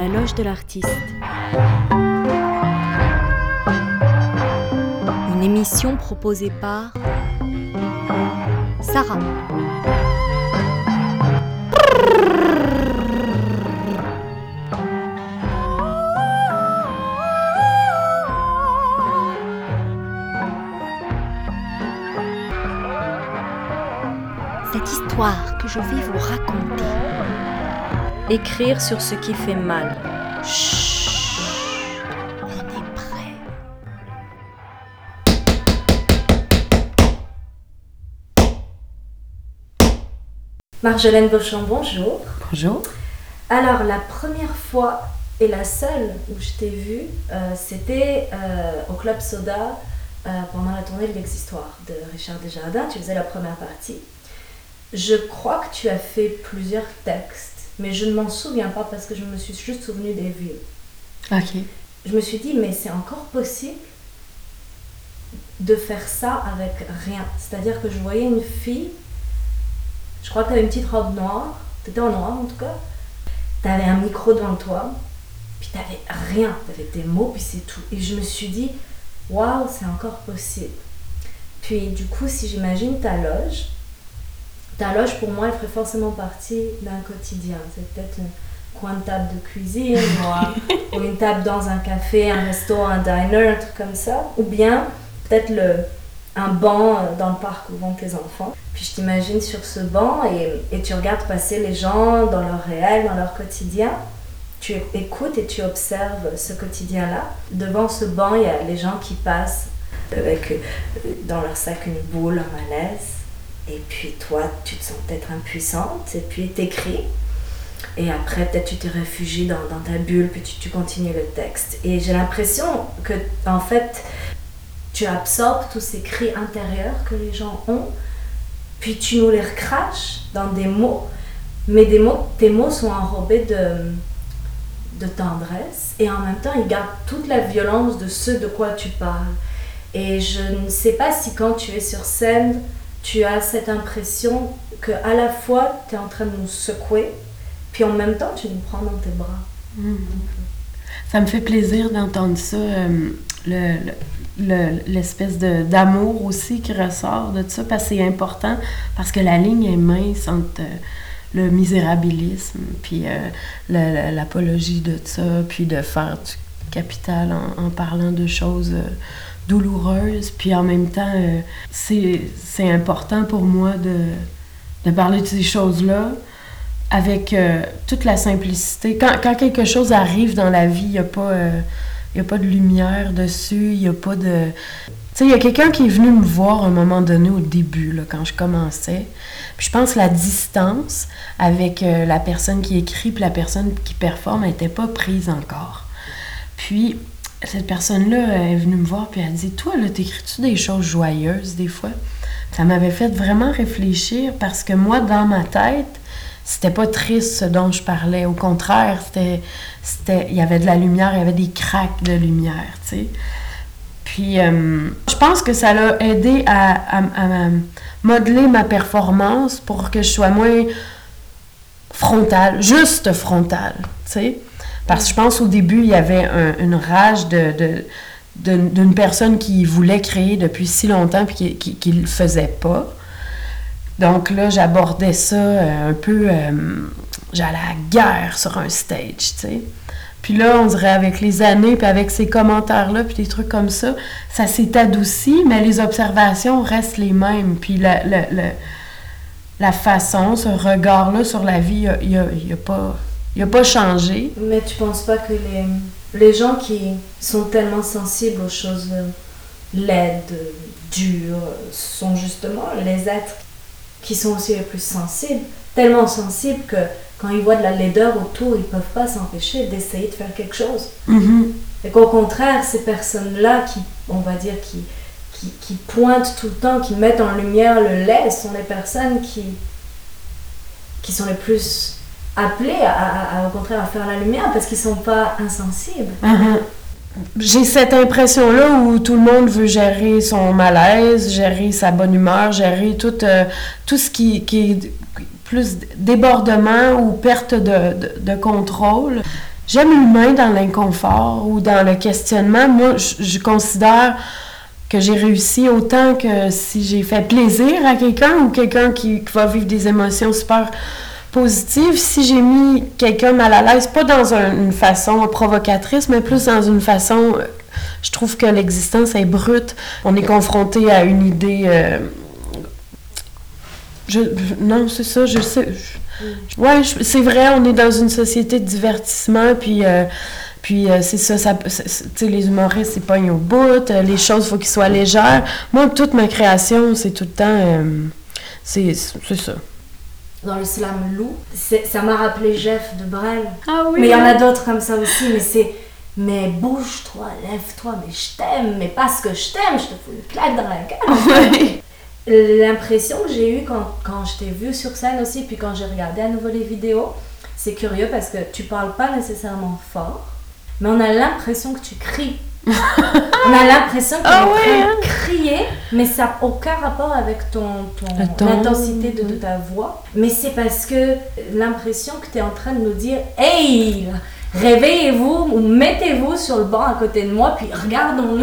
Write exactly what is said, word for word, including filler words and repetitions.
la loge de l'artiste. Une émission proposée par Sarah. Cette histoire que je vais vous raconter. Écrire sur ce qui fait mal. Chut, on est prêt. Marjolaine Beauchamp, bonjour. Bonjour. Alors, la première fois et la seule où je t'ai vue, euh, c'était euh, au Club Soda euh, pendant la tournée de l'Existoire de Richard Desjardins. Tu faisais la première partie. Je crois que tu as fait plusieurs textes, mais je ne m'en souviens pas parce que je me suis juste souvenue des vieux. Ok. Je me suis dit, mais c'est encore possible de faire ça avec rien. C'est-à-dire que je voyais une fille, je crois que tu avais une petite robe noire, tu étais en noir en tout cas, tu avais un micro devant toi, puis tu n'avais rien, tu avais tes mots, puis c'est tout. Et je me suis dit, waouh, c'est encore possible. Puis du coup, si j'imagine ta loge, ta loge, pour moi, elle ferait forcément partie d'un quotidien. C'est peut-être un coin de table de cuisine, ou, ou une table dans un café, un resto, un diner, un truc comme ça. Ou bien, peut-être le, un banc dans le parc où vont tes enfants. Puis je t'imagine sur ce banc et, et tu regardes passer les gens dans leur réel, dans leur quotidien. Tu écoutes et tu observes ce quotidien-là. Devant ce banc, il y a les gens qui passent avec dans leur sac une boule, un malaise. Et puis toi, tu te sens peut-être impuissante, et puis t'écris. Et après, peut-être tu te réfugies dans, dans ta bulle, puis tu, tu continues le texte. Et j'ai l'impression que, en fait, tu absorbes tous ces cris intérieurs que les gens ont, puis tu nous les recraches dans des mots, mais des mots, tes mots sont enrobés de, de tendresse, et en même temps, ils gardent toute la violence de ce de quoi tu parles. Et je ne sais pas si quand tu es sur scène, tu as cette impression qu'à la fois, tu es en train de nous secouer, puis en même temps, tu nous prends dans tes bras. Mmh. Ça me fait plaisir d'entendre ça, euh, le, le, l'espèce de, d'amour aussi qui ressort de ça, parce que c'est important, parce que la ligne est mince entre euh, le misérabilisme, puis euh, la, la, l'apologie de ça, puis de faire du capital en, en parlant de choses... Euh, douloureuse, puis en même temps, euh, c'est, c'est important pour moi de, de parler de ces choses-là avec euh, toute la simplicité. Quand, quand quelque chose arrive dans la vie, il n'y a pas, euh, y a pas de lumière dessus, il n'y a pas de... Tu sais, il y a quelqu'un qui est venu me voir à un moment donné au début, là, quand je commençais. Puis je pense que la distance avec euh, la personne qui écrit puis la personne qui performe n'était pas prise encore. Puis... cette personne-là est venue me voir puis elle a dit « Toi, là, t'écris-tu des choses joyeuses des fois? » Ça m'avait fait vraiment réfléchir parce que moi, dans ma tête, c'était pas triste ce dont je parlais. Au contraire, c'était, c'était, il y avait de la lumière, il y avait des craques de lumière, tu sais. Puis, euh, je pense que ça l'a aidé à, à, à modeler ma performance pour que je sois moins frontale, juste frontale, tu sais. Parce que je pense qu'au début, il y avait un, une rage de, de, de, d'une personne qui voulait créer depuis si longtemps et qui ne le faisait pas. Donc là, j'abordais ça un peu... Euh, j'allais à la guerre sur un stage, tu sais. Puis là, on dirait avec les années, puis avec ces commentaires-là, puis des trucs comme ça, ça s'est adouci, mais les observations restent les mêmes. Puis la, la, la, la façon, ce regard-là sur la vie, il n'y a, a, a pas... Il n'a pas changé. Mais tu ne penses pas que les, les gens qui sont tellement sensibles aux choses laides, dures, sont justement les êtres qui sont aussi les plus sensibles, tellement sensibles que quand ils voient de la laideur autour, ils ne peuvent pas s'empêcher d'essayer de faire quelque chose. Mm-hmm. Et qu'au contraire, ces personnes-là qui, on va dire, qui, qui, qui pointent tout le temps, qui mettent en lumière le laid, sont les personnes qui, qui sont les plus... appelés à, à, à, au contraire à faire la lumière parce qu'ils ne sont pas insensibles. Uh-huh. J'ai cette impression-là où tout le monde veut gérer son malaise, gérer sa bonne humeur, gérer tout, euh, tout ce qui, qui est plus débordement ou perte de, de, de contrôle. j'aime l'humain dans l'inconfort ou dans le questionnement. Moi, je, je considère que j'ai réussi autant que si j'ai fait plaisir à quelqu'un ou quelqu'un qui, qui va vivre des émotions super positives. Si j'ai mis quelqu'un mal à l'aise, pas dans un, une façon provocatrice, mais plus dans une façon... Je trouve que l'existence est brute. On est confronté à une idée... Euh, je, non, c'est ça, je sais... Je, ouais, je, c'est vrai, on est dans une société de divertissement, puis... Euh, Puis euh, c'est ça, ça c'est, c'est, tu sais, les humoristes, c'est pognent au bout, euh, les choses, il faut qu'ils soient légères. Moi, toute ma création, c'est tout le temps... Euh, c'est, c'est ça. Dans le slam loup, c'est, ça m'a rappelé Jeff de Brel. Ah oui. Mais il y en a d'autres comme ça aussi, mais c'est... Mais bouge-toi, lève-toi, mais je t'aime, mais parce que je t'aime, je te fous une claque dans la gueule. Oui. L'impression que j'ai eue quand, quand je t'ai vue sur scène aussi, puis quand j'ai regardé à nouveau les vidéos, c'est curieux parce que tu parles pas nécessairement fort, mais on a l'impression que tu cries. On a l'impression que tu es Ah en train ouais, hein? de crier, mais ça n'a aucun rapport avec ton, ton, l'intensité de, de ta voix. Mais c'est parce que l'impression que tu es en train de nous dire « Hey, réveillez-vous ou mettez-vous sur le banc à côté de moi, puis regardons-nous. »